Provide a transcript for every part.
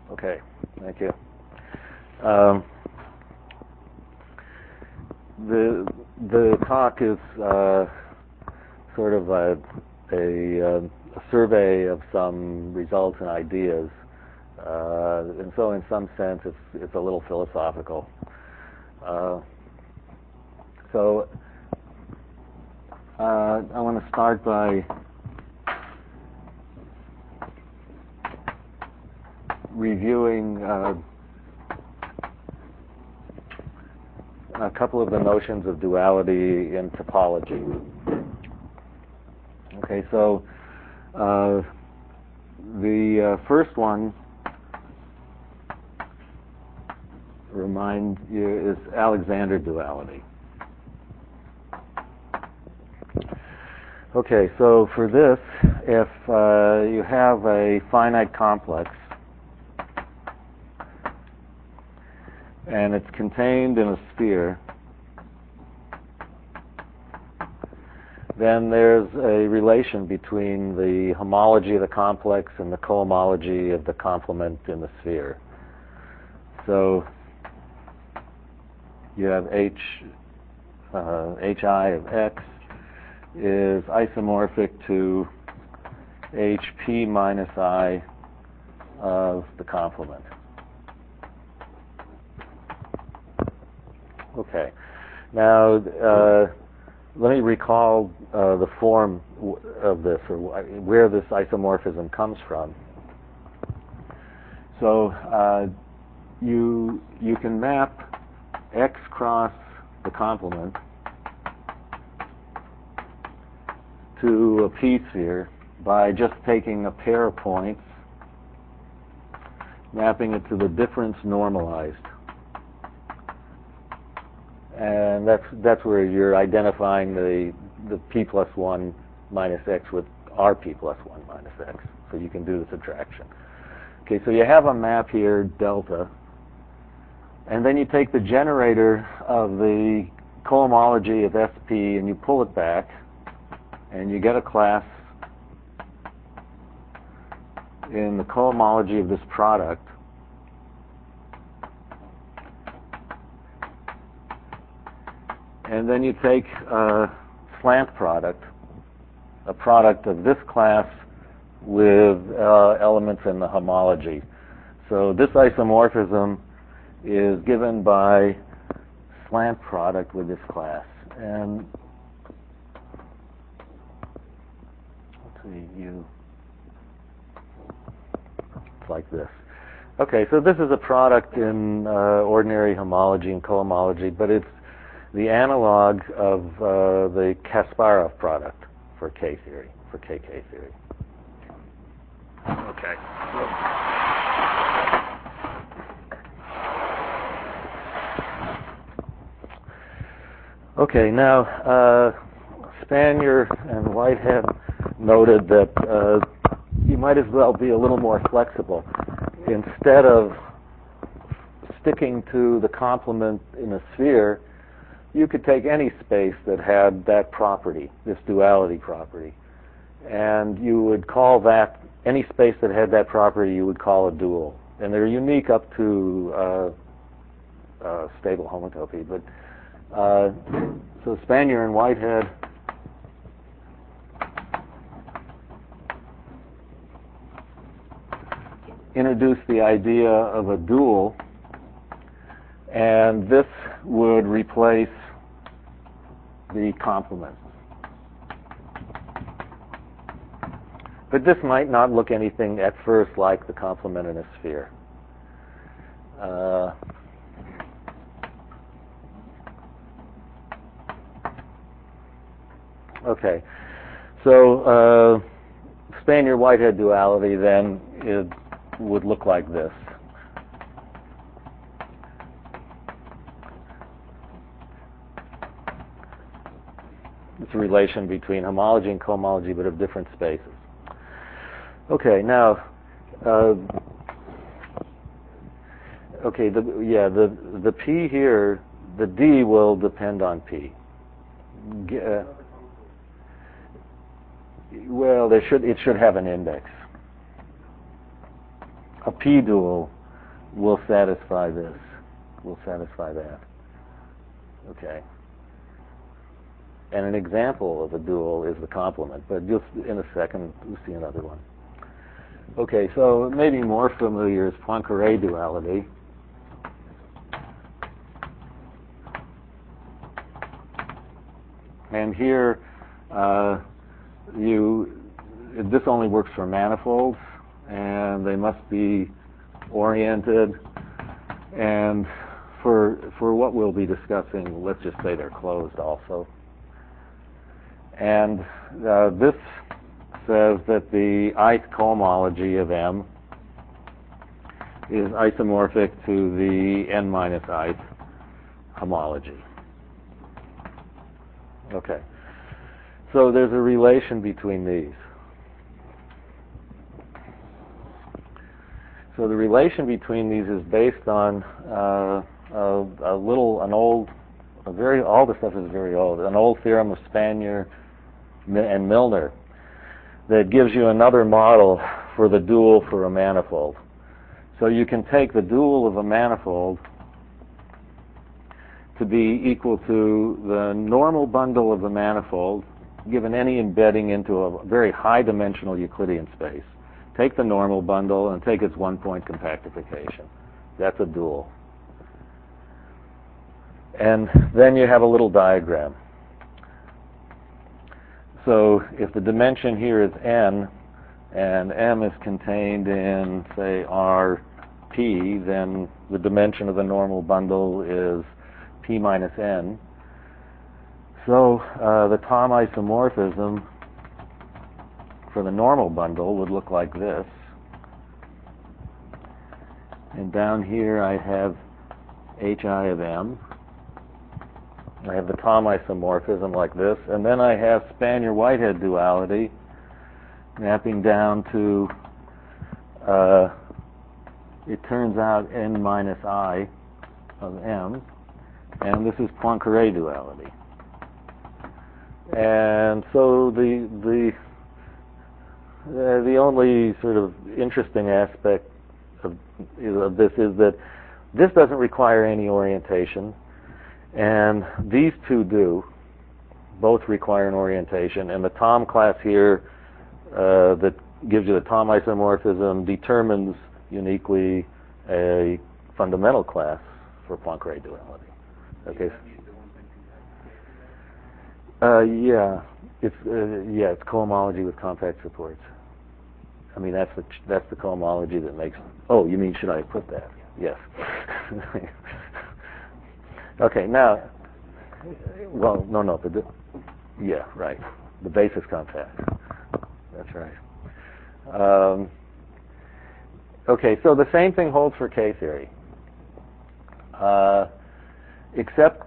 Okay, thank you. The talk is sort of a survey of some results and ideas, and so in some sense it's a little philosophical. So I want to start by reviewing a couple of the notions of duality in topology. Okay, so the first one, remind you, is Alexander duality. Okay, so for this, if you have a finite complex and it's contained in a sphere, then there's a relation between the homology of the complex and the cohomology of the complement in the sphere. So you have hi of x is isomorphic to hp minus I of the complement. Okay. Now, let me recall the form of this, or where this isomorphism comes from. So you can map x cross the complement to a p-sphere by just taking a pair of points, mapping it to the difference normalized. And that's where you're identifying the p plus 1 minus x with rp plus 1 minus x. So you can do the subtraction. Okay, so you have a map here, delta. And then you take the generator of the cohomology of SP and you pull it back, and you get a class in the cohomology of this product. And then you take a slant product, a product of this class with elements in the homology. So this isomorphism is given by slant product with this class. And let's see, it's like this. Okay, so this is a product in ordinary homology and cohomology, but it's the analog of the Kasparov product for K theory, for KK theory. Okay. Okay, now Spanier and Whitehead noted that you might as well be a little more flexible. Instead of sticking to the complement in a sphere, you could take any space that had that property, this duality property, and you would call that, any space that had that property, you would call a dual. And they're unique up to stable homotopy. But so Spanier and Whitehead introduced the idea of a dual, and this would replace the complement. But this might not look anything at first like the complement in a sphere. Okay, so Spanier-Whitehead duality then would look like this. It's a relation between homology and cohomology, but of different spaces. Okay, now, the P here, the D will depend on P. Well, it should have an index. a p-dual will satisfy this, will satisfy that. Okay. And an example of a dual is the complement, but just in a second we'll see another one. Okay, so maybe more familiar is Poincare duality. And here, this only works for manifolds, and they must be oriented. And for what we'll be discussing, let's just say they're closed also. And this says that the ith cohomology of M is isomorphic to the n minus ith homology. Okay. So there's a relation between these. So the relation between these is based on all the stuff is very old, an old theorem of Spanier and Milner that gives you another model for the dual for a manifold. So you can take the dual of a manifold to be equal to the normal bundle of the manifold given any embedding into a very high-dimensional Euclidean space. Take the normal bundle and take its one-point compactification. That's a dual. And then you have a little diagram. So if the dimension here is n, and m is contained in, say, Rp, then the dimension of the normal bundle is p minus n. So the Thom isomorphism for the normal bundle would look like this. And down here I have hi of m. I have the Thom isomorphism like this. And then I have Spanier-Whitehead duality mapping down to, it turns out, n minus I of m. And this is Poincare duality. And so the only sort of interesting aspect of this is that this doesn't require any orientation, and these two do. Both require an orientation, and the Thom class here that gives you the Thom isomorphism determines uniquely a fundamental class for Poincare duality. Okay. It's cohomology with compact supports. I mean, that's the cohomology that makes. Oh, you mean should I put that? Yes. Okay. Now, well, no. Yeah, right. The basis compact. That's right. Okay. So the same thing holds for K theory, except.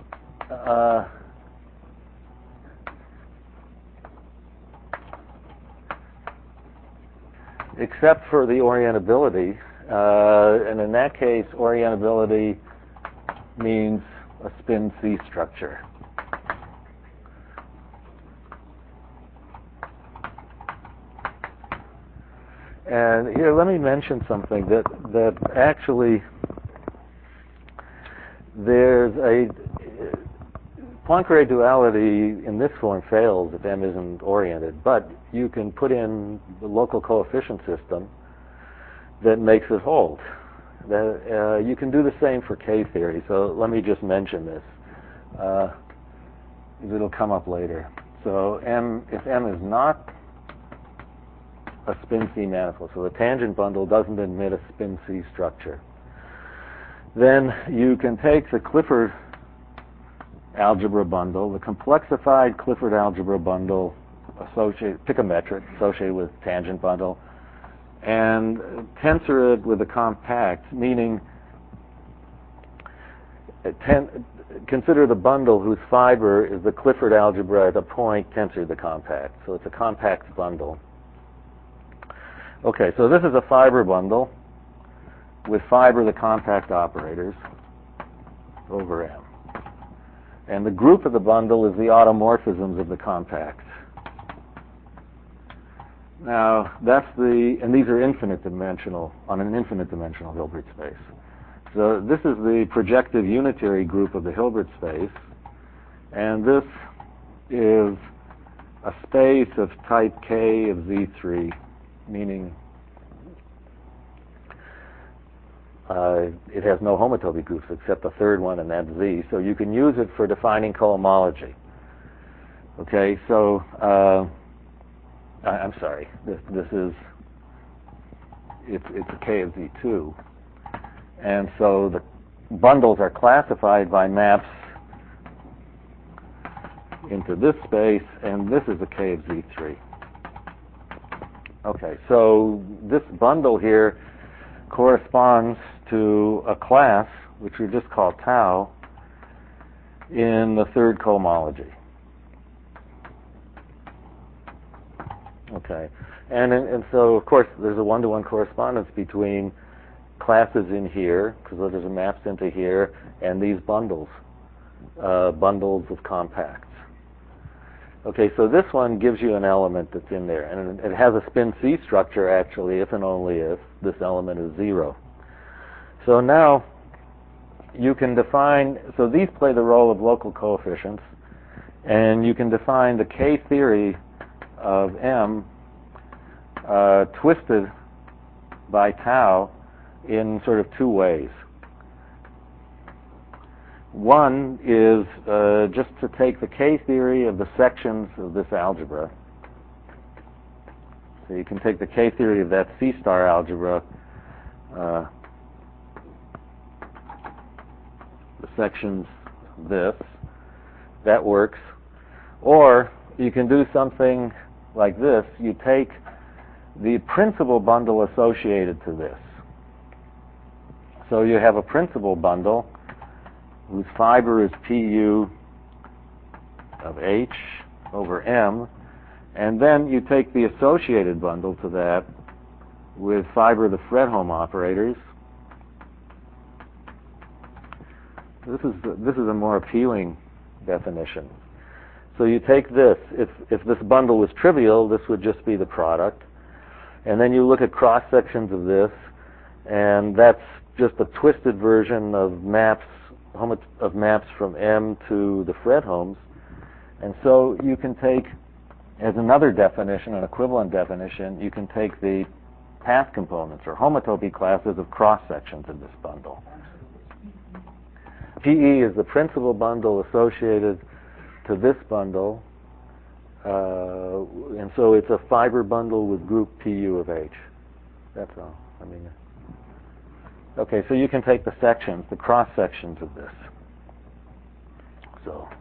Except for the orientability, and in that case, orientability means a spin C structure. And here, let me mention something that actually there's a Poincare duality in this form fails if M isn't oriented, but you can put in the local coefficient system that makes it hold. You can do the same for K theory, so let me just mention this. It'll come up later. So if M is not a spin C manifold, so the tangent bundle doesn't admit a spin C structure, then you can take the Clifford algebra bundle, the complexified Clifford algebra bundle, pick a metric associated with tangent bundle, and tensor it with a compact, meaning consider the bundle whose fiber is the Clifford algebra at a point tensor the compact. So it's a compact bundle. Okay, so this is a fiber bundle with fiber the compact operators over M. And the group of the bundle is the automorphisms of the compacts. Now, and these are infinite dimensional, on an infinite dimensional Hilbert space. So this is the projective unitary group of the Hilbert space, and this is a space of type K of Z3, meaning it has no homotopy groups except the third one, and that's Z. So you can use it for defining cohomology. Okay, so I'm sorry. It's a K of Z2, and so the bundles are classified by maps into this space, and this is a K of Z3. Okay, so this bundle here corresponds to a class, which we just call tau, in the third cohomology. Okay, and so of course there's a one-to-one correspondence between classes in here, because there's a maps into here, and these bundles of compacts. Okay, so this one gives you an element that's in there, and it has a spin C structure actually, if and only if this element is 0. So now you can define, so these play the role of local coefficients, and you can define the K theory of M twisted by tau in sort of two ways. One is just to take the K theory of the sections of this algebra. So you can take the K theory of that C star algebra, the sections of this, that works. Or you can do something like this. You take the principal bundle associated to this. So you have a principal bundle whose fiber is Pu of H over M, and then you take the associated bundle to that with fiber of the Fredholm operators. This is a more appealing definition. So you take this. If this bundle was trivial, this would just be the product. And then you look at cross sections of this, and that's just a twisted version of maps from M to the Fredholms. And so you can take, as another definition, an equivalent definition, you can take the path components or homotopy classes of cross sections of this bundle. PE is the principal bundle associated to this bundle, and so it's a fiber bundle with group Pu of H. That's all. Okay, so you can take the sections, the cross sections of this. So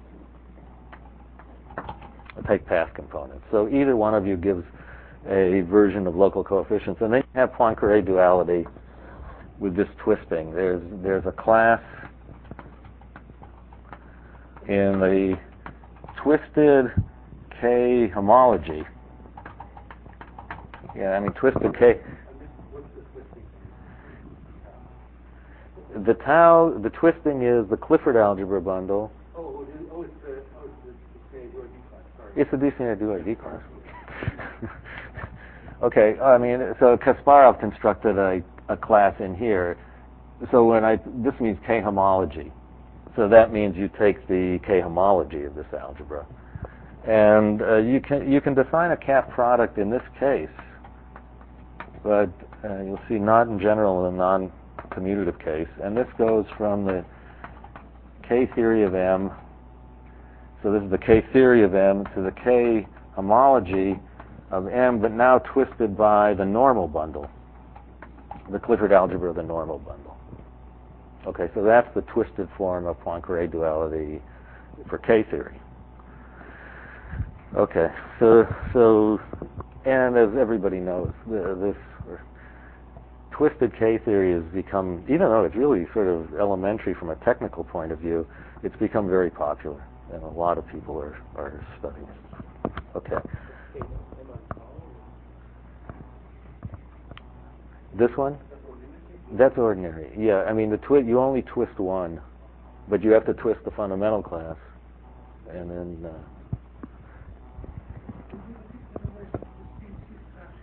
I'll take path components. So either one of you gives a version of local coefficients, and then you have Poincare duality with this twisting. There's a class in the twisted K homology. Yeah, twisted K. The tau, the twisting is the Clifford algebra bundle. It's the DCNR-DUID class. Okay, so Kasparov constructed a class in here. So this means K homology. So that means you take the K homology of this algebra, and you can define a cap product in this case, but you'll see not in general in a non-commutative case. And this goes from the K theory of M. So this is the K theory of M to the K homology of M, but now twisted by the normal bundle, the Clifford algebra of the normal bundle. Okay, so that's the twisted form of Poincare duality for K theory. Okay, so and as everybody knows, this twisted K theory has become, even though it's really sort of elementary from a technical point of view, it's become very popular, and a lot of people are studying it. Okay. This one? That's ordinary. Yeah, you only twist one, but you have to twist the fundamental class, and then.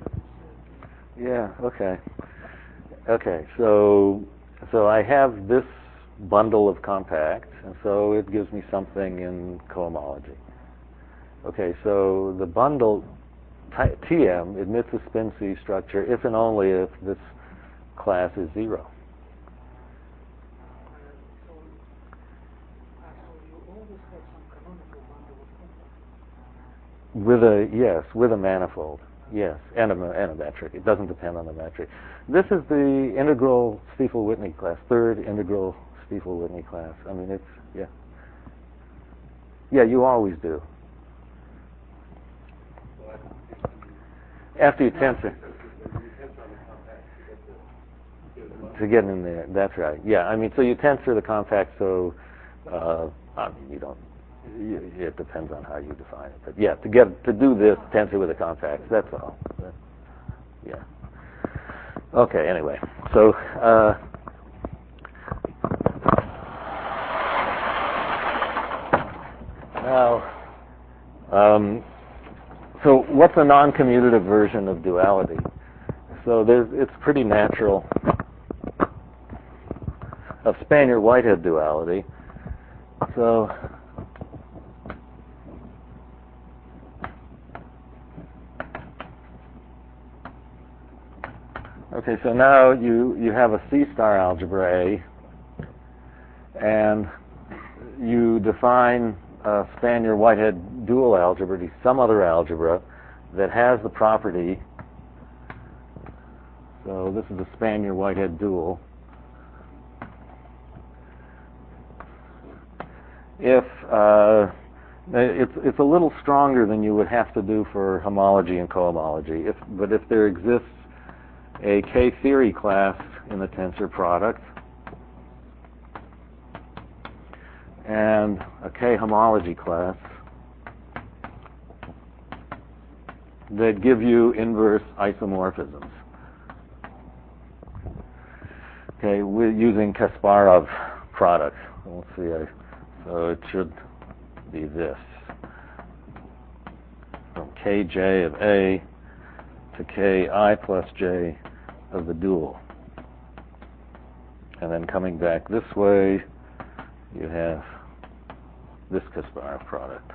Yeah. Okay. Okay. So I have this bundle of compacts, and so it gives me something in cohomology. Okay. So the bundle Tm admits a spin C structure if and only if this class is 0. With a manifold, yes, and a metric. It doesn't depend on the metric. This is the integral Stiefel-Whitney class, third integral Stiefel-Whitney class. I mean, it's yeah. You always do. After you tensor. To get in there, that's right. Yeah, I mean, so you tensor the compact, so I mean, you don't. It depends on how you define it, but yeah, to do this tensor with the compacts, that's all. Yeah. Okay. Anyway, so now, so what's a non-commutative version of duality? So it's pretty natural of Spanier-Whitehead duality. So okay, so now you have a C-star algebra A, and you define a Spanier-Whitehead dual algebra to some other algebra that has the property. So this is a Spanier-Whitehead dual. If it's a little stronger than you would have to do for homology and cohomology. But if there exists a K-theory class in the tensor product and a K-homology class that give you inverse isomorphisms. Okay, we're using Kasparov products. Let's see. So it should be this. From Kj of A to Ki plus J of the dual. And then coming back this way, you have this Kasparov product.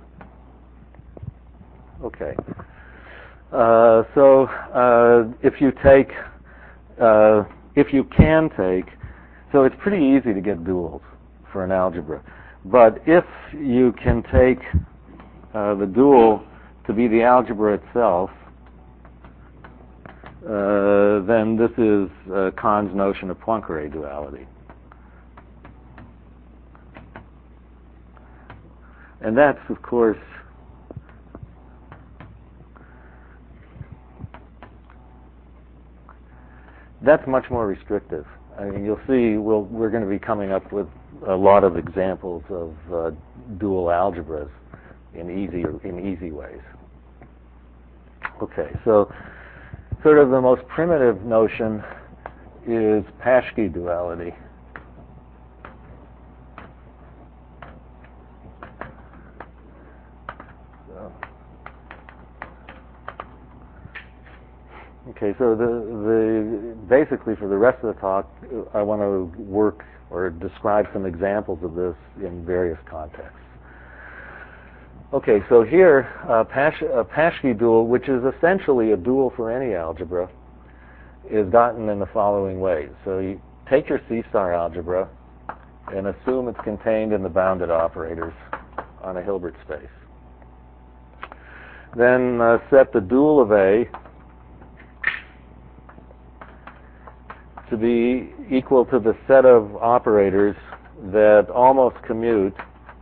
Okay. So if you can take, so it's pretty easy to get duals for an algebra. But if you can take the dual to be the algebra itself, then this is Kahn's notion of Poincare duality. And that's, of course, that's much more restrictive. I mean, you'll see we're going to be coming up with a lot of examples of dual algebras in easy ways. Okay, so sort of the most primitive notion is Paschke duality. Okay, so basically for the rest of the talk, I want to work or describe some examples of this in various contexts. Okay, so here, a Paschke dual, which is essentially a dual for any algebra, is gotten in the following way. So you take your C-star algebra and assume it's contained in the bounded operators on a Hilbert space. Then set the dual of A to be equal to the set of operators that almost commute.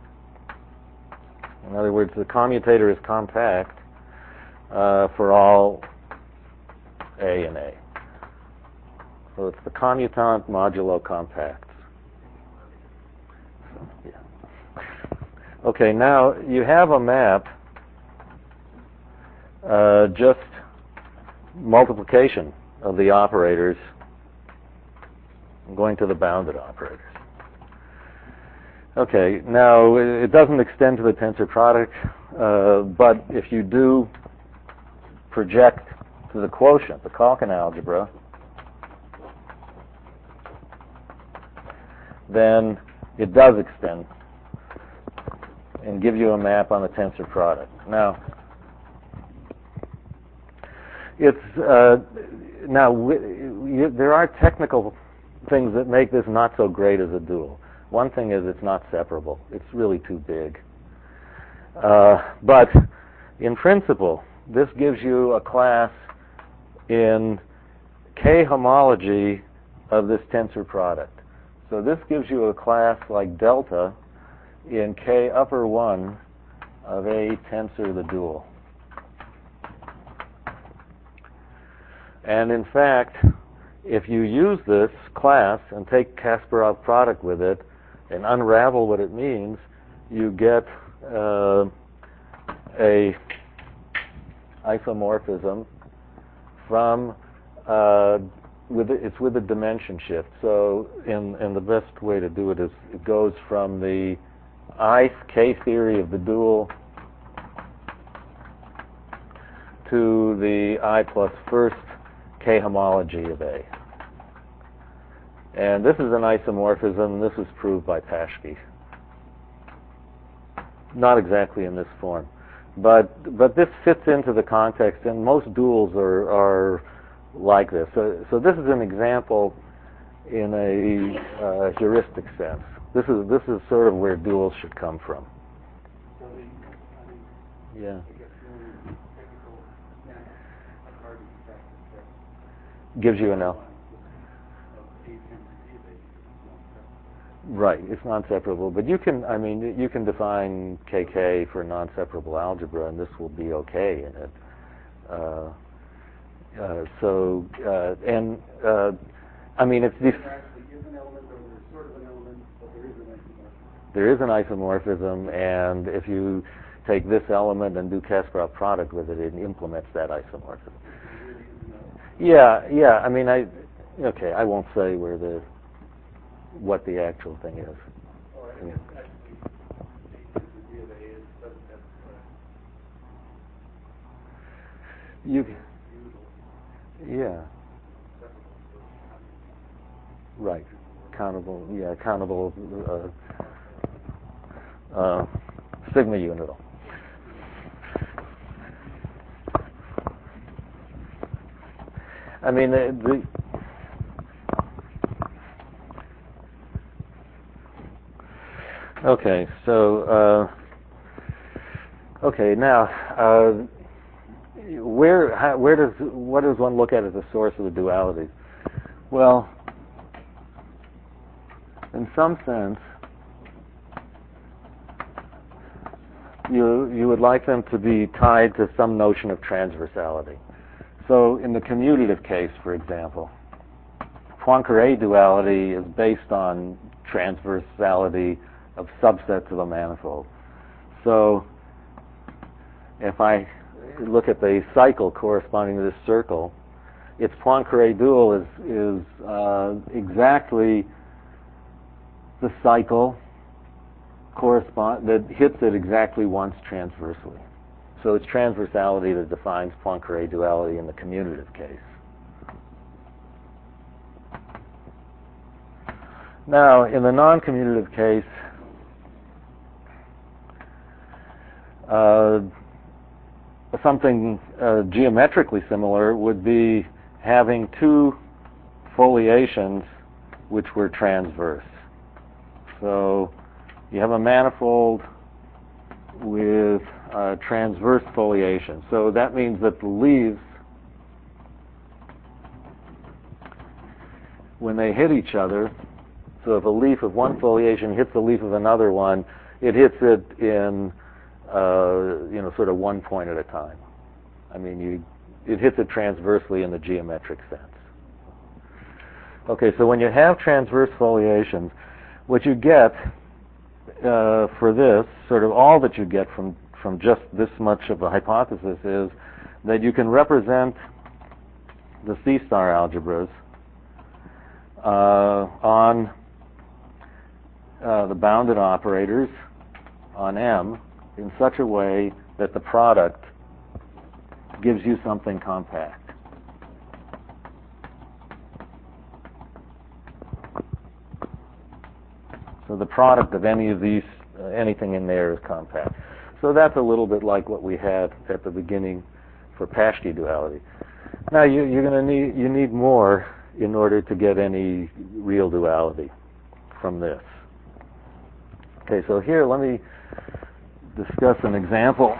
In other words, the commutator is compact for all A and A. So it's the commutant modulo compacts. So, yeah. Okay, now you have a map, just multiplication of the operators going to the bounded operators. Okay, now it doesn't extend to the tensor product, but if you do project to the quotient, the Calkin algebra, then it does extend and give you a map on the tensor product. Now, there are technical things that make this not so great as a dual. One thing is it's not separable. It's really too big. But in principle, this gives you a class in K homology of this tensor product. So this gives you a class like delta in K upper 1 of a tensor the dual. And in fact, if you use this class and take Kasparov product with it and unravel what it means, you get a isomorphism from it's with a dimension shift. So and the best way to do it is it goes from the ith K theory of the dual to the I plus first K homology of A. And this is an isomorphism. This was proved by Paschke. Not exactly in this form. But this fits into the context, and most duals are like this. So this is an example in a heuristic sense. This is sort of where duals should come from. Yeah. Gives you an L. Right, it's non-separable, but you can define KK for non-separable algebra, and this will be okay in it. There is an isomorphism, and if you take this element and do Kasparov product with it, it implements that isomorphism. Yeah. I won't say what the actual thing is. Right. Countable sigma unidal. Okay, so now what does one look at as the source of the duality? Well, in some sense, you would like them to be tied to some notion of transversality. So in the commutative case, for example, Poincare duality is based on transversality of subsets of a manifold. So if I look at the cycle corresponding to this circle, its Poincare dual is exactly the cycle that hits it exactly once transversely. So it's transversality that defines Poincare duality in the commutative case. Now, in the non-commutative case, something geometrically similar would be having two foliations which were transverse. So you have a manifold with transverse foliation. So that means that the leaves, when they hit each other, so if a leaf of one foliation hits a leaf of another one, it hits it in sort of one point at a time. It hits it transversely in the geometric sense. Okay, so when you have transverse foliations, what you get for this, sort of all that you get from just this much of a hypothesis is that you can represent the C-star algebras on the bounded operators on M in such a way that the product gives you something compact. So the product of any of these, anything in there is compact. So that's a little bit like what we had at the beginning for Paschke duality. Now you need more in order to get any real duality from this. Okay, so here let me discuss an example.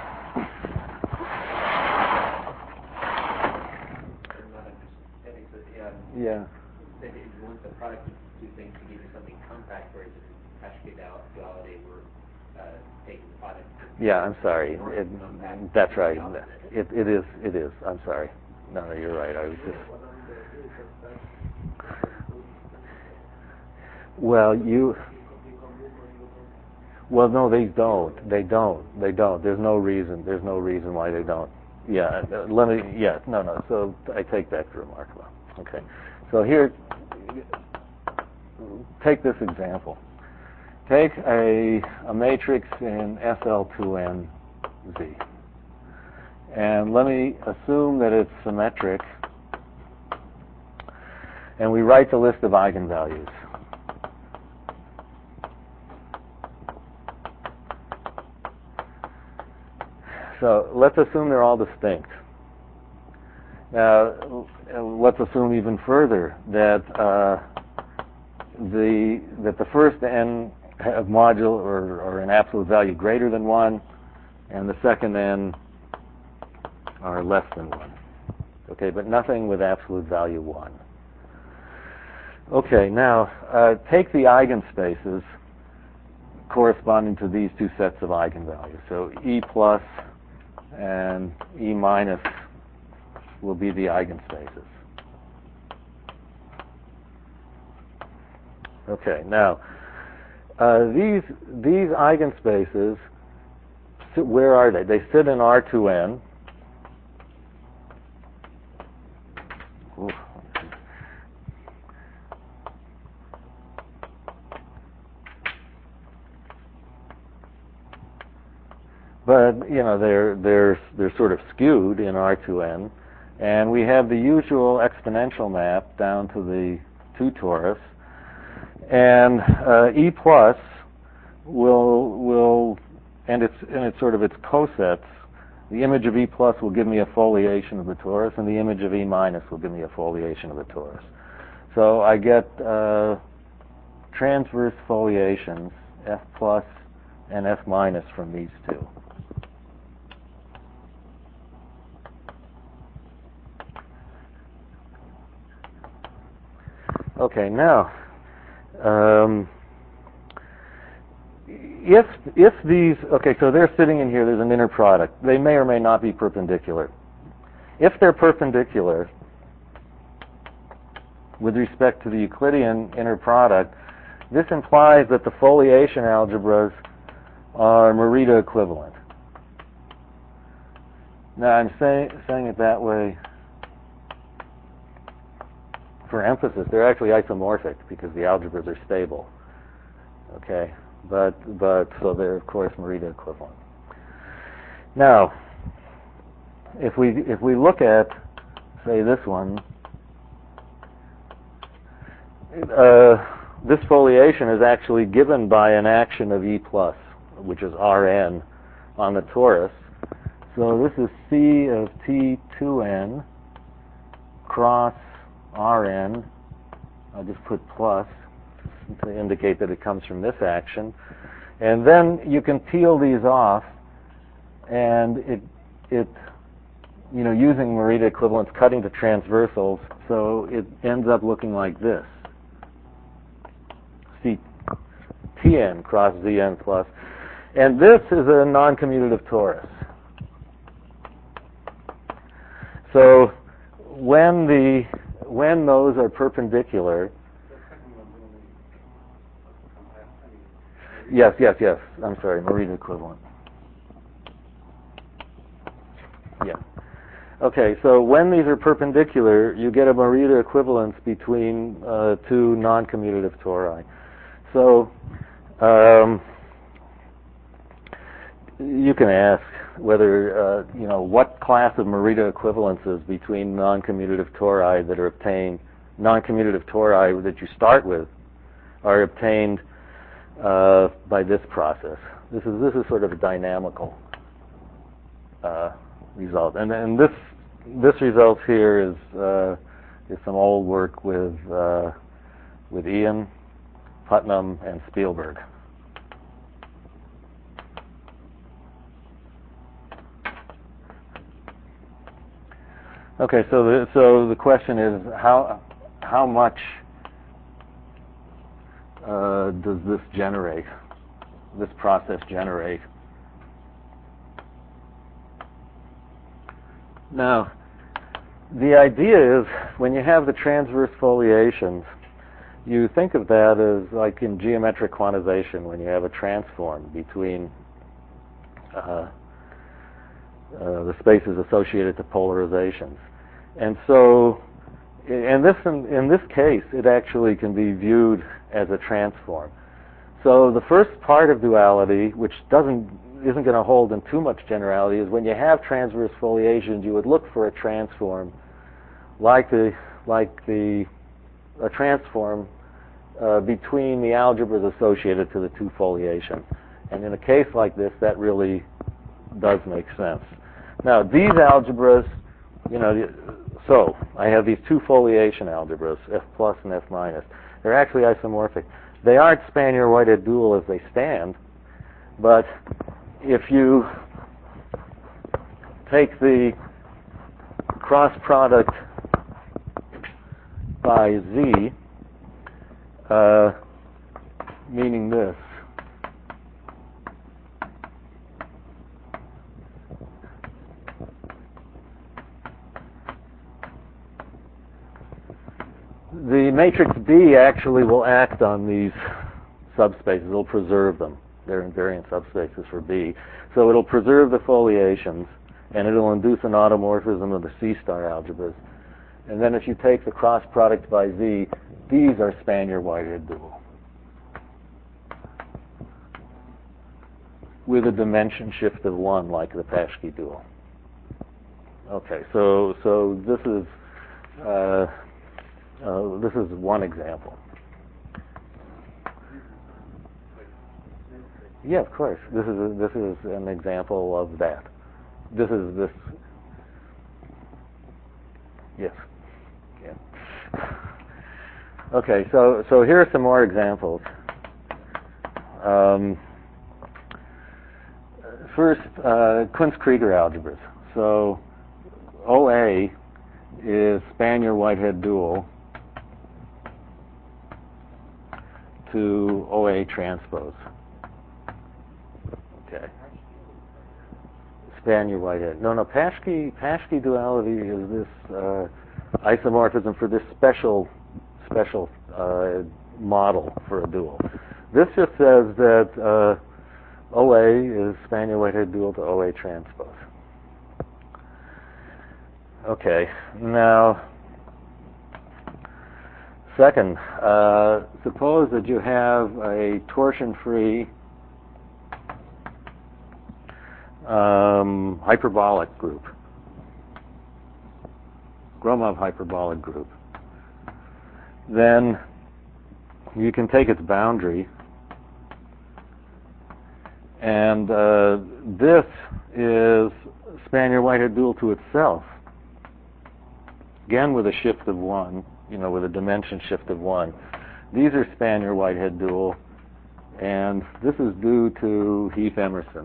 Yeah. If you want the product of two things to give you something compact, whereas in Paschke duality we're taking the product. Yeah, I'm sorry. That's right. It is. I'm sorry. No, you're right. I was just. Well, no, they don't. There's no reason why they don't. Yeah, no. So I take back the remark. Okay. So here, take this example. Take a matrix in SL2N Z. And let me assume that it's symmetric. And we write the list of eigenvalues. So let's assume they're all distinct. Now, let's assume even further that the first n have module or an absolute value greater than 1, and the second n are less than 1. Okay, but nothing with absolute value 1. Okay, now take the eigenspaces corresponding to these two sets of eigenvalues. So E plus and E minus will be the eigenspaces. Okay, now these eigenspaces, where are they? They sit in R2N. Oof. But they're sort of skewed in R2N, and we have the usual exponential map down to the 2 torus, and E plus will and it's sort of its cosets. The image of E plus will give me a foliation of the torus, and the image of E minus will give me a foliation of the torus. So I get transverse foliations, F plus and F minus, from these two. Okay, now, if these, okay, so they're sitting in here, there's an inner product. They may or may not be perpendicular. If they're perpendicular with respect to the Euclidean inner product, this implies that the foliation algebras are Morita equivalent. Now, I'm saying it that way for emphasis. They're actually isomorphic because the algebras are stable. Okay, but so they're of course Morita equivalent. Now, if we look at, say, this one, this foliation is actually given by an action of E plus, which is Rn on the torus. So this is C of T2n cross Rn. I'll just put plus to indicate that it comes from this action. And then you can peel these off, and it using Morita equivalence, cutting to transversals, so it ends up looking like this. Tn cross Zn plus. And this is a non-commutative torus. So when those are perpendicular, yes, I'm sorry, Morita equivalent. Yeah. Okay, so when these are perpendicular, you get a Morita equivalence between two non-commutative tori. So you can ask whether what class of Morita equivalences between non-commutative tori that are obtained, non-commutative tori that you start with, are obtained by this process. This is sort of a dynamical result, and this result here is some old work with Ian, Putnam, and Spielberg. Okay, so the question is how much does this process generate? Now, the idea is when you have the transverse foliations, you think of that as like in geometric quantization when you have a transform between the spaces associated to polarizations. And so in this case, it actually can be viewed as a transform. So the first part of duality, which isn't going to hold in too much generality, is when you have transverse foliations, you would look for a transform like a transform between the algebras associated to the two foliations. And in a case like this, that really does make sense. Now, these algebras, so I have these two foliation algebras, F plus and F minus. They're actually isomorphic. They aren't Spanier-Whitehead dual as they stand, but if you take the cross product by Z, meaning this, the matrix B actually will act on these subspaces. It'll preserve them. They're invariant subspaces for B. So it'll preserve the foliations, and it'll induce an automorphism of the C-star algebras. And then if you take the cross product by Z, these are Spanier-Whitehead dual with a dimension shift of 1 like the Paschke dual. Okay, so this is one example. Yeah, of course. This is an example of that. This. Yes. Yeah. Okay. So here are some more examples. First, Kunz-Krieger algebras. So OA is Spanier-Whitehead dual to OA transpose. Okay. Spanier-Whitehead. No, Paschke duality is this isomorphism for this special model for a dual. This just says that OA is Spanier-Whitehead dual to OA transpose. Okay, now, second, suppose that you have a torsion-free hyperbolic group, Gromov hyperbolic group. Then you can take its boundary, and this is Spanier-Whitehead dual to itself. Again with a shift of 1, with a dimension shift of 1. These are Spanier-Whitehead dual, and this is due to Heath-Emerson.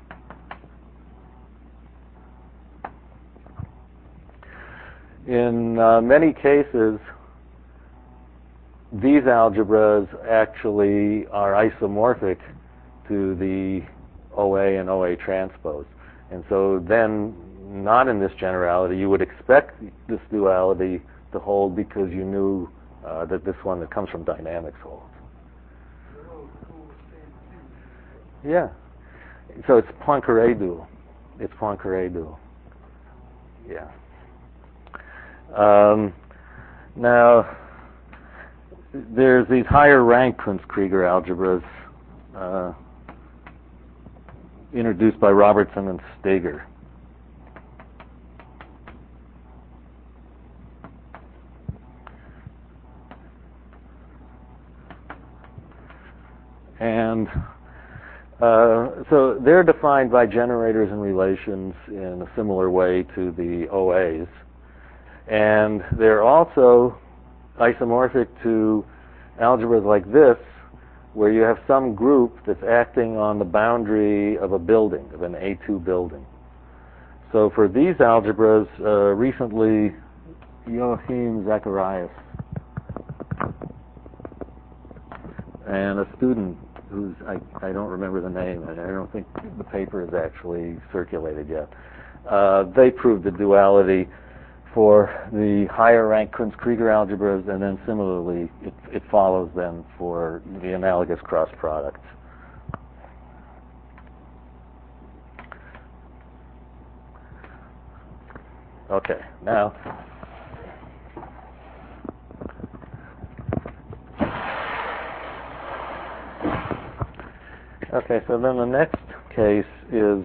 In many cases, these algebras actually are isomorphic to the OA and OA transpose. And so then, not in this generality, you would expect this duality to hold because you knew that this one that comes from dynamics holds. Yeah. So it's Poincaré dual. It's Poincaré dual. Yeah. Now, there's these higher rank Kunz-Krieger algebras introduced by Robertson and Steger. And so they're defined by generators and relations in a similar way to the OAs. And they're also isomorphic to algebras like this, where you have some group that's acting on the boundary of a building, of an A2 building. So for these algebras, recently, Joachim Zacharias and a student who's, I don't remember the name, and I don't think the paper is actually circulated yet, they proved the duality for the higher rank Kunz-Krieger algebras, and then similarly it follows then for the analogous cross products. Okay, now okay, so then the next case is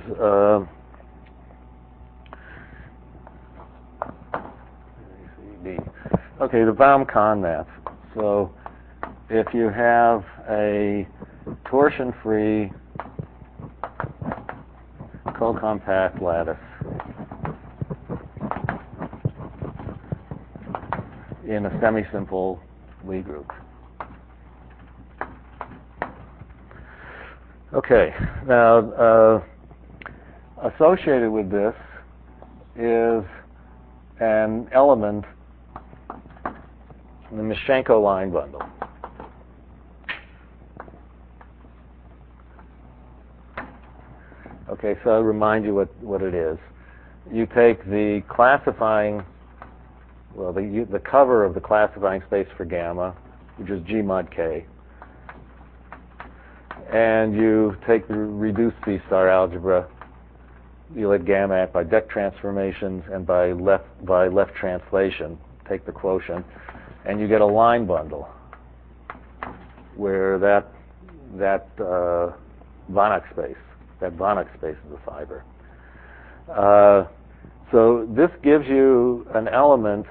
okay, the Baum-Kahn map. So if you have a torsion-free co-compact lattice in a semi-simple Lie group. Okay, now associated with this is an element, the Mischenko line bundle. Okay, so I'll remind you what it is. You take the classifying, well, the cover of the classifying space for gamma, which is G mod K, and you take the reduced C-star algebra. You let gamma act by deck transformations and by left translation. Take the quotient, and you get a line bundle where that Banach space is a fiber. So this gives you an element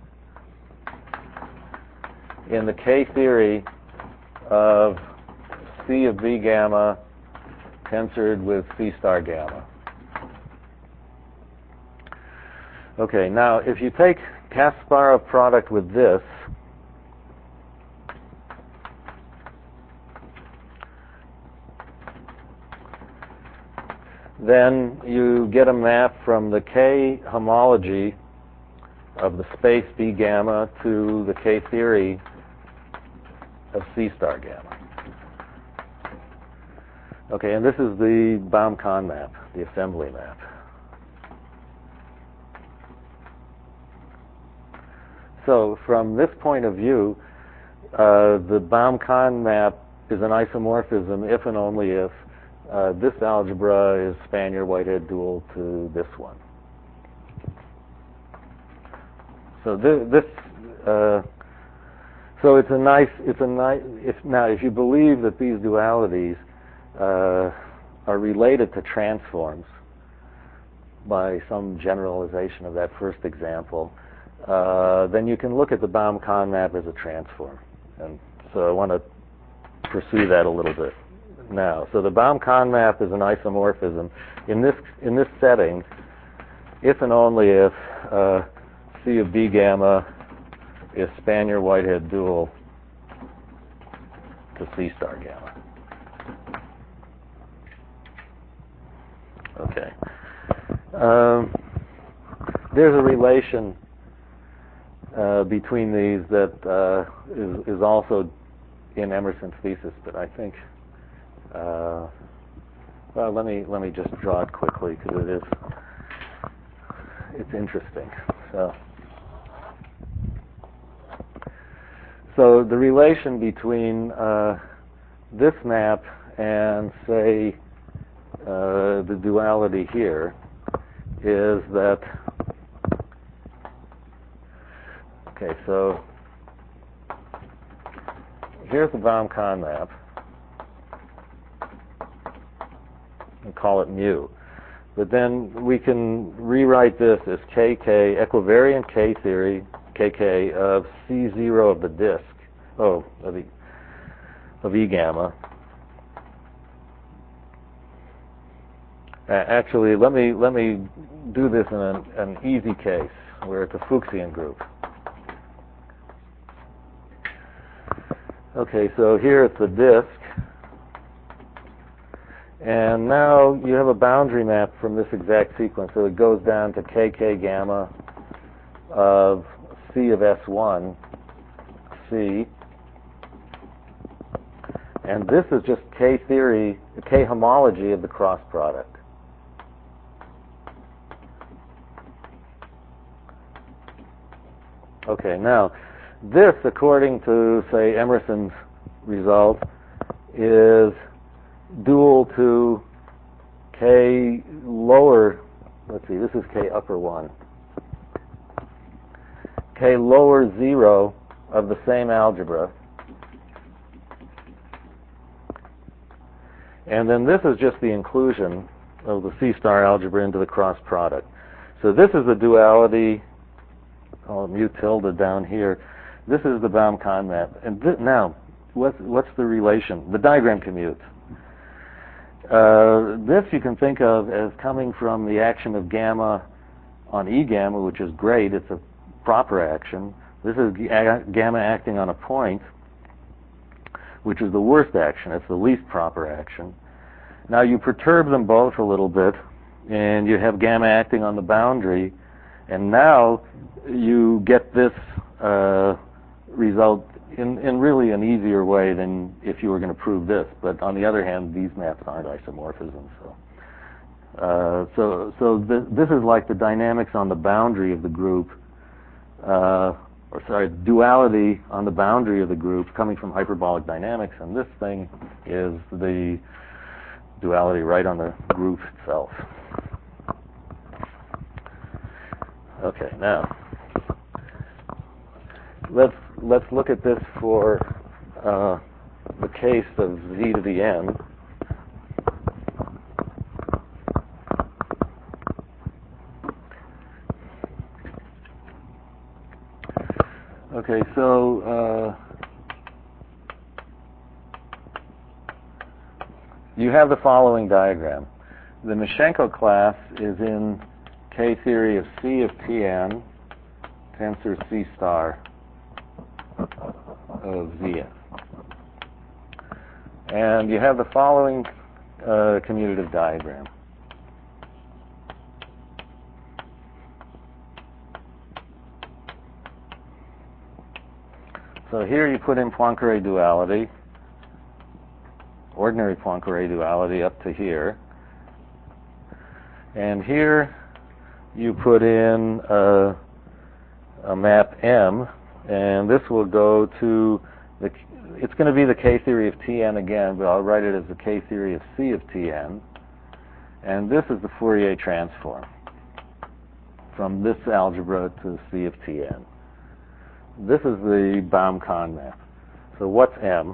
in the K theory of C of B gamma tensored with C star gamma. Okay, now if you take Kasparov product with this, then you get a map from the K homology of the space B gamma to the K theory of C star gamma. Okay, and this is the Baum-Kahn map, the assembly map. So from this point of view, the Baum-Kahn map is an isomorphism if and only if this algebra is Spanier-Whitehead dual to this one. So so it's a nice. If you believe that these dualities are related to transforms by some generalization of that first example, then you can look at the Baum-Kahn map as a transform. And so I want to pursue that a little bit now. So the Baum-Kahn map is an isomorphism in this setting, if and only if C of B gamma is Spanier-Whitehead dual to C star gamma. Okay. There's a relation between these that is also in Emerson's thesis, but I think well, let me just draw it quickly because it's interesting. So the relation between this map and, say, the duality here is that, okay, so here's the Baum-Kahn map, and call it mu. But then we can rewrite this as KK, equivariant K theory, KK of C0 of the disk, of E gamma, Actually, let me do this in an easy case where it's a Fuchsian group. Okay, so here it's a disk, and now you have a boundary map from this exact sequence. So it goes down to kk gamma of C of S1, C, and this is just K theory, K homology of the cross product. Okay, now this, according to, say, Emerson's result, is dual to K lower, let's see, this is K upper 1, K lower 0 of the same algebra. And then this is just the inclusion of the C-star algebra into the cross product. So this is the duality, call it mu tilde down here. This is the Baum-Kahn map. And now, what's the relation? The diagram commutes. This you can think of as coming from the action of gamma on E gamma, which is great. It's a proper action. This is gamma acting on a point, which is the worst action. It's the least proper action. Now you perturb them both a little bit, and you have gamma acting on the boundary, and now you get this result in really an easier way than if you were going to prove this. But on the other hand, these maps aren't isomorphisms. So this is like the dynamics on the boundary of the group, duality on the boundary of the group coming from hyperbolic dynamics, and this thing is the duality right on the group itself. Okay, now let's look at this for the case of z to the n. Okay, so you have the following diagram. The Mashenko class is in K theory of C of Tn, tensor C star of Zn. And you have the following commutative diagram. So here you put in Poincare duality, ordinary Poincare duality up to here. And here you put in a map M, and this will go to it's going to be the K theory of Tn again, but I'll write it as the K theory of C of Tn. And this is the Fourier transform from this algebra to C of Tn. This is the Baum-Kahn map. So what's M?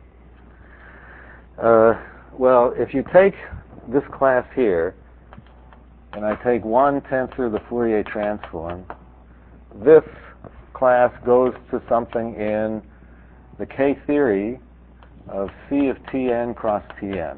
Well, if you take this class here, and I take one tensor, the Fourier transform, this class goes to something in the K theory of C of Tn cross Tn.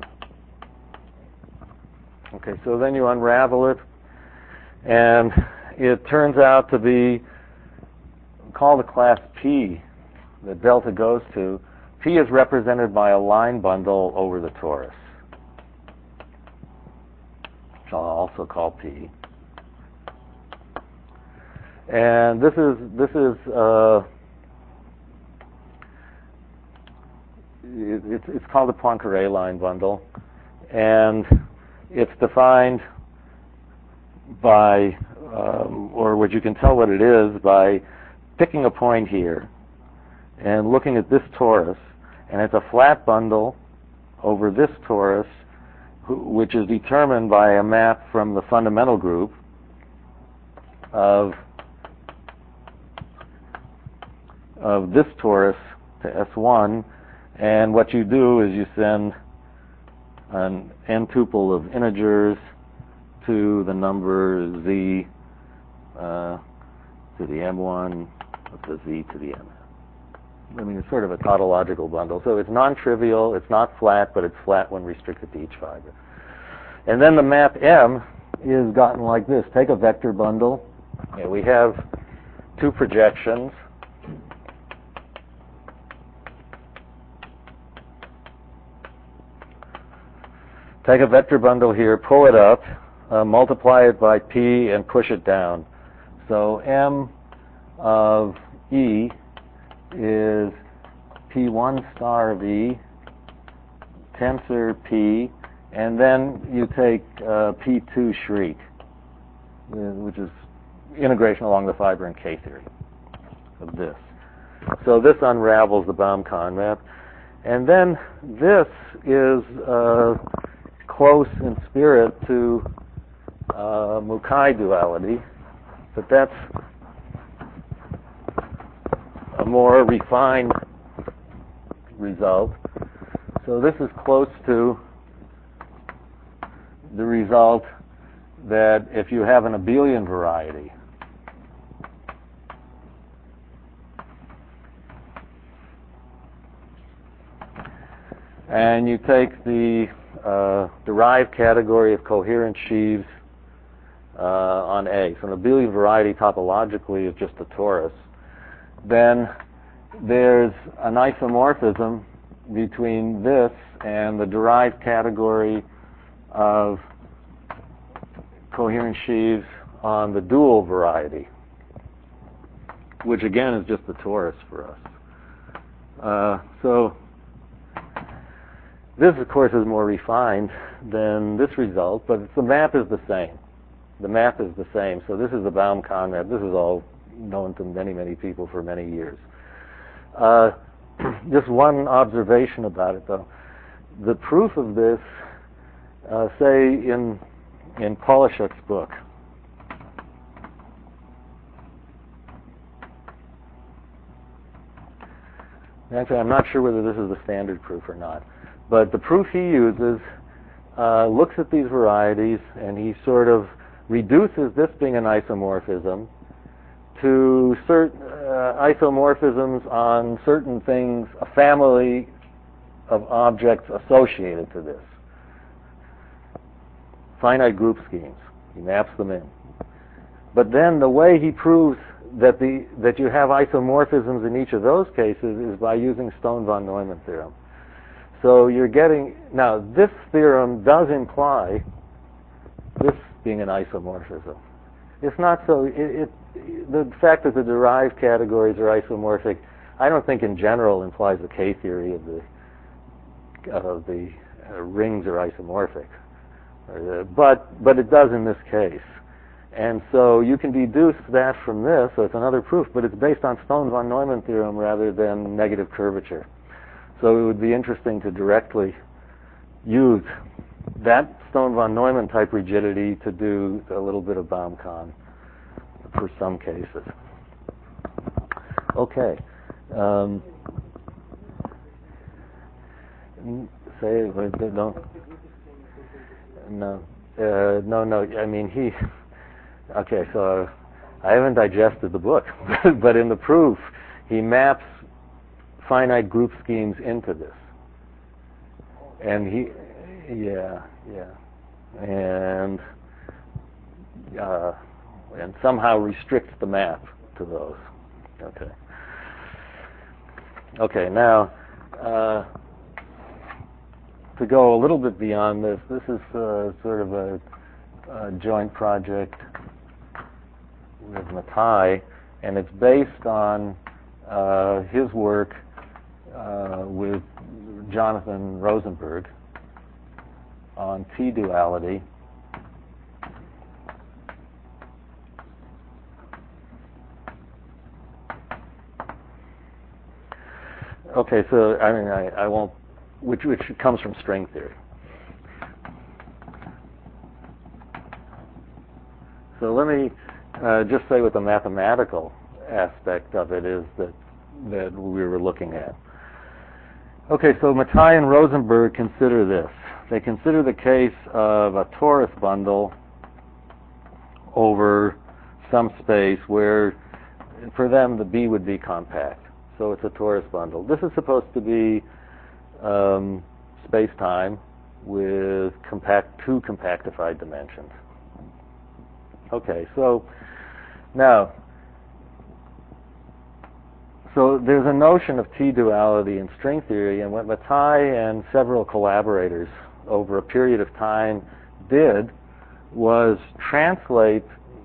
Okay, so then you unravel it, and it turns out to be, call the class P that delta goes to. P is represented by a line bundle over the torus, which I'll also call P. And this is it's called the Poincare line bundle, and it's defined by, or what you can tell what it is by picking a point here and looking at this torus, and it's a flat bundle over this torus, which is determined by a map from the fundamental group of this torus to S1, and what you do is you send an n-tuple of integers to the number z to the m1 of the z to the m. I mean, it's sort of a tautological bundle. So it's non-trivial, it's not flat, but it's flat when restricted to each fiber. And then the map M is gotten like this. Take a vector bundle. Okay, we have two projections. Take a vector bundle here, pull it up, multiply it by P, and push it down. So M of E is P1 star of E, tensor P, and then you take P2 shriek, which is integration along the fiber and K theory of this. So this unravels the Baum-Kahn map. And then this is close in spirit to Mukai duality, but that's a more refined result. So this is close to the result that if you have an abelian variety, and you take the derived category of coherent sheaves on A, so an abelian variety topologically is just a torus, then there's an isomorphism between this and the derived category of coherent sheaves on the dual variety, which again is just the torus for us. So this, of course, is more refined than this result, but the map is the same. The map is the same. So this is the Baum-Kahn map. This is all known to many, many people for many years. Just one observation about it, though. The proof of this, say, in Polishuk's book. Actually, I'm not sure whether this is the standard proof or not. But the proof he uses looks at these varieties, and he sort of reduces this being an isomorphism to certain isomorphisms on certain things, a family of objects associated to this. Finite group schemes. He maps them in. But then the way he proves that you have isomorphisms in each of those cases is by using Stone-von Neumann theorem. So you're getting, now this theorem does imply this being an isomorphism. It's not so, the fact that the derived categories are isomorphic, I don't think in general implies the K theory of the rings are isomorphic. But it does in this case. And so you can deduce that from this, so it's another proof, but it's based on Stone-von Neumann theorem rather than negative curvature. So it would be interesting to directly use that Stone-von Neumann type rigidity to do a little bit of Baum-Kahn for some cases. Okay. No. I mean, okay, so I haven't digested the book, but in the proof, he maps finite group schemes into this. And and somehow restricts the map to those. Okay, now, to go a little bit beyond this, this is sort of a joint project with Mathai, and it's based on his work with Jonathan Rosenberg on T-duality. Okay, so I mean, I won't, which comes from string theory. So let me just say what the mathematical aspect of it is that we were looking at. Okay, so Mathai and Rosenberg consider this. They consider the case of a torus bundle over some space where, for them, the B would be compact. So it's a torus bundle. This is supposed to be space-time. with two compactified dimensions. Okay, so now, so there's a notion of T-duality in string theory, and what Mathai and several collaborators over a period of time did was translate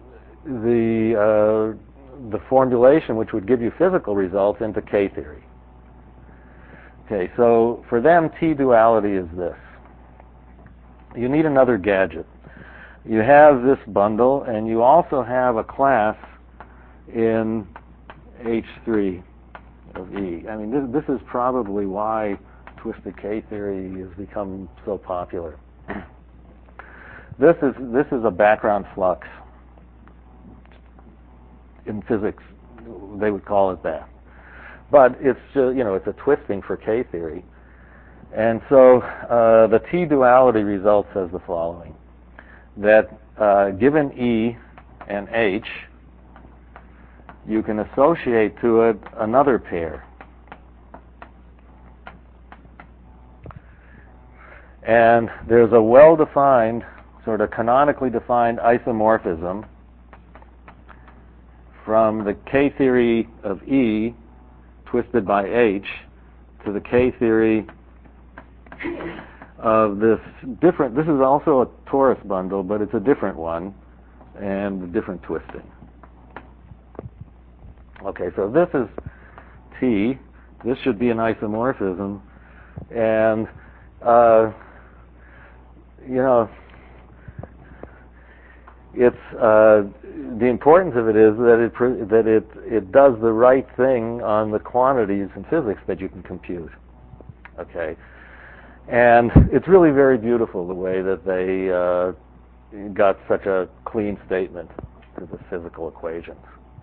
the formulation which would give you physical results into K-theory. Okay, so for them, T-duality is this. You need another gadget. You have this bundle, and you also have a class in H3 of E. I mean, this is probably why twisted K-theory has become so popular. This is a background flux. In physics, they would call it that. But it's it's a twisting for K-theory. And so the T-duality results as the following. That given E and H, you can associate to it another pair. And there's a well-defined, sort of canonically defined isomorphism from the K-theory of E twisted by H to the K-theory of this different, this is also a torus bundle, but it's a different one and a different twisting. Okay, so this is T. This should be an isomorphism. And, it's the importance of it is that it does the right thing on the quantities in physics that you can compute. Okay, and it's really very beautiful the way that they got such a clean statement to the physical equations.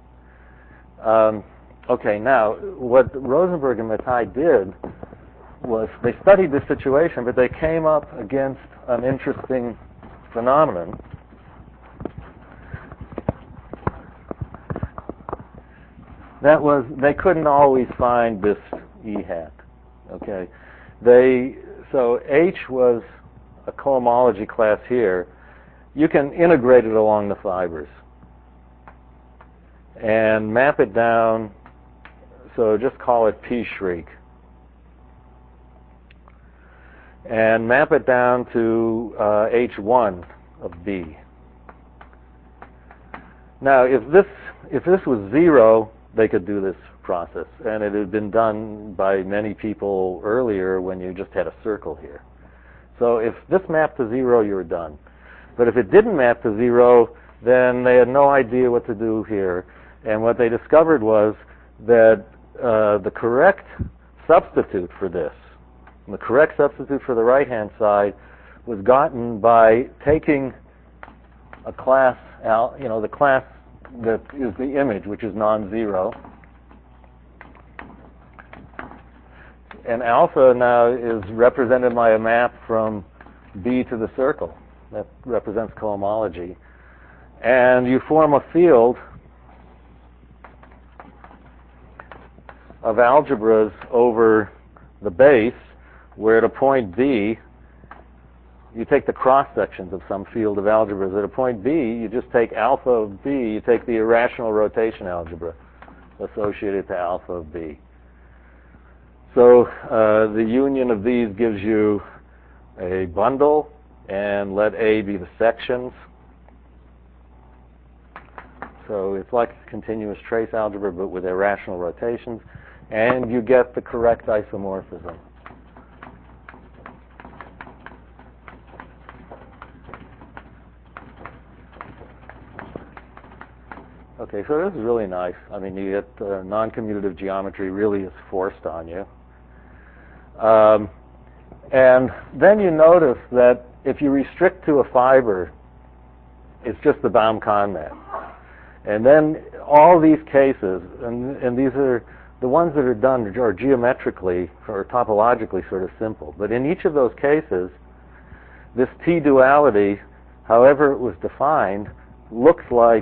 Okay, now what Rosenberg and Mathai did was they studied this situation, but they came up against an interesting phenomenon. That was, they couldn't always find this E hat. Okay, so H was a cohomology class here. You can integrate it along the fibers and map it down. So just call it P shriek, and map it down to H1 of B. Now, if this was 0, they could do this process, and it had been done by many people earlier when you just had a circle here. So if this mapped to 0, you were done. But if it didn't map to 0, then they had no idea what to do here. And what they discovered was that the correct substitute for this, the correct substitute for the right-hand side, was gotten by taking a class, the class that is the image, which is non-zero. And alpha now is represented by a map from B to the circle. That represents cohomology. And you form a field of algebras over the base, where at a point B, you take the cross-sections of some field of algebras. At a point B, you just take alpha of B, you take the irrational rotation algebra associated to alpha of B. So the union of these gives you a bundle, and let A be the sections. So it's like continuous trace algebra, but with irrational rotations, and you get the correct isomorphism. Okay, so this is really nice. I mean, you get non-commutative geometry really is forced on you. And then you notice that if you restrict to a fiber, it's just the Baum-Kahn map. And then all these cases, and these are the ones that are done are geometrically or topologically sort of simple. But in each of those cases, this T-duality, however it was defined, looks like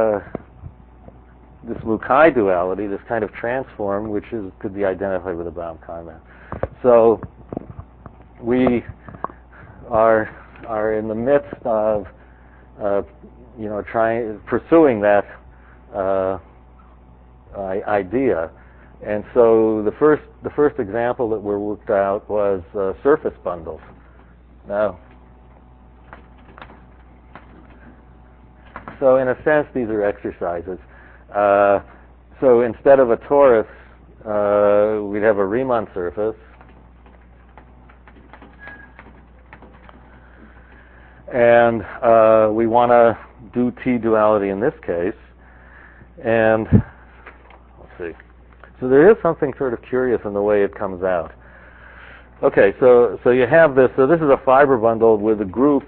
this Lukai duality, this kind of transform, which could be identified with a Baum-Kahn map. So we are in the midst of pursuing that idea. And so the first example that we worked out was surface bundles. Now, so in a sense, these are exercises. So instead of a torus, we'd have a Riemann surface. And we want to do T-duality in this case. And let's see. So there is something sort of curious in the way it comes out. Okay, so you have this. So this is a fiber bundle with a group,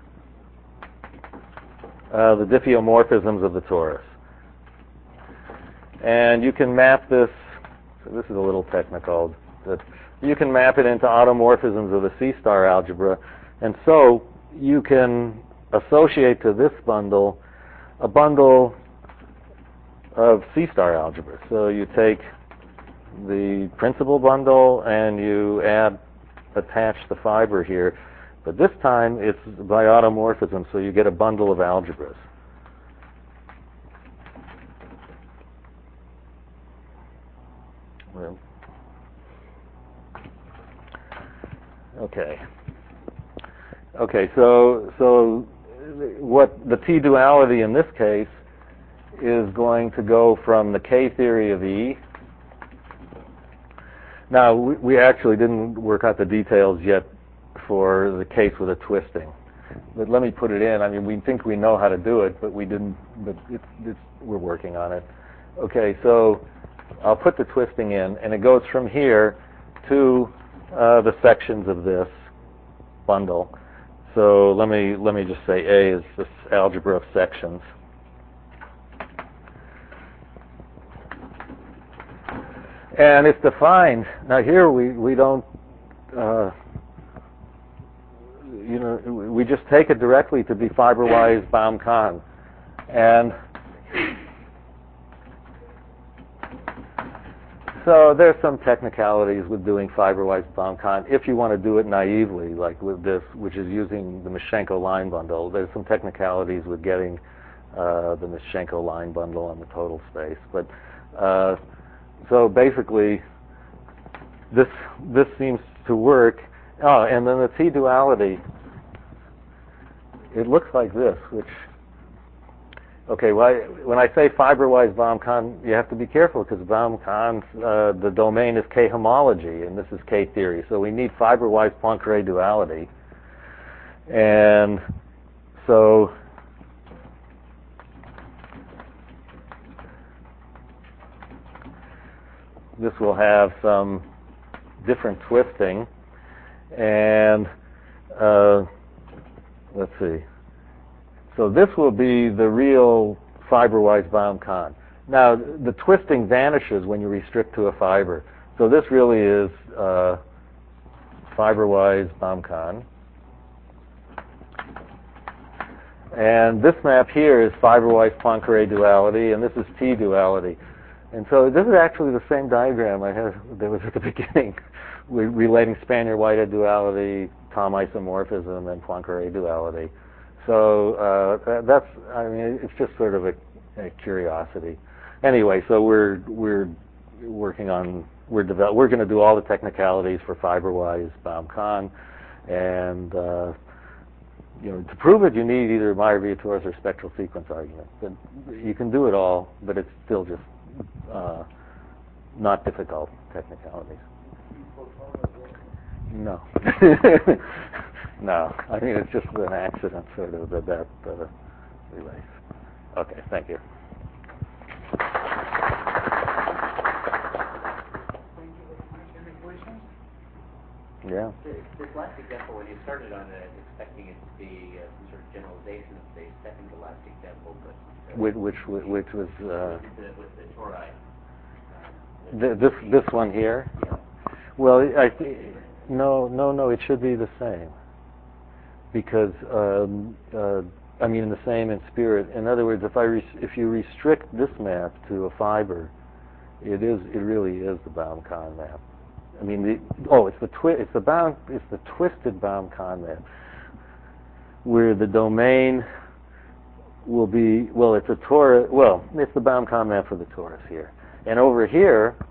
the diffeomorphisms of the torus. And you can map this. So this is a little technical. But you can map it into automorphisms of the C-star algebra. And so you can associate to this bundle a bundle of C-star algebra. So you take the principal bundle and you attach the fiber here, but this time it's by automorphism, so you get a bundle of algebras. Well, okay, so what the T-duality in this case is going to go from the K-theory of E. Now, we actually didn't work out the details yet for the case with a twisting. But let me put it in. I mean, we think we know how to do it, but we didn't. But we're working on it. Okay, so I'll put the twisting in, and it goes from here to the sections of this bundle. So let me just say A is this algebra of sections. And it's defined. Now here we don't, we just take it directly to be fiber-wise Baum-Kahn. And so there's some technicalities with doing fiber-wise Baum-Kahn. If you want to do it naively, like with this, which is using the Mischenko line bundle, there's some technicalities with getting the Mischenko line bundle on the total space. But so basically, this seems to work. Oh, and then the T-duality, it looks like this, which, okay, when I say fiber-wise Baum-Kahn, you have to be careful because Baum-Kahn's, the domain is K-homology, and this is K-theory. So we need fiber-wise Poincare duality. And so this will have some different twisting, and let's see. So this will be the real fiber-wise Baum-Kahn. Now, the twisting vanishes when you restrict to a fiber. So this really is fiber-wise Baum-Kahn. And this map here is fiber-wise Poincare duality, and this is T-duality. And so this is actually the same diagram that was at the beginning, relating Spanier-Whitehead duality, Thom isomorphism, and Poincare duality. So that's, I mean, it's just sort of a curiosity. Anyway, so we're working on, we're going to do all the technicalities for fiber-wise Baum-Kahn, and to prove it, you need either Meyer-Vietoris or spectral sequence argument. But you can do it all, but it's still just not difficult technicalities. No. No. I mean, it's just an accident, sort of, that relates. Okay, thank you. Yeah. This last example, when you started on it, expecting it to be some sort of generalization of the second to last example, but which was with the tori. This one here. Yeah. Well, no, it should be the same, because I mean, the same in spirit. In other words, if you restrict this map to a fiber, it really is the Baum-Kahn map. I mean, it's the twisted Baum-Kahn, where the domain will be, well, it's a torus. Well, it's the Baum-Kahn for the torus here, and over here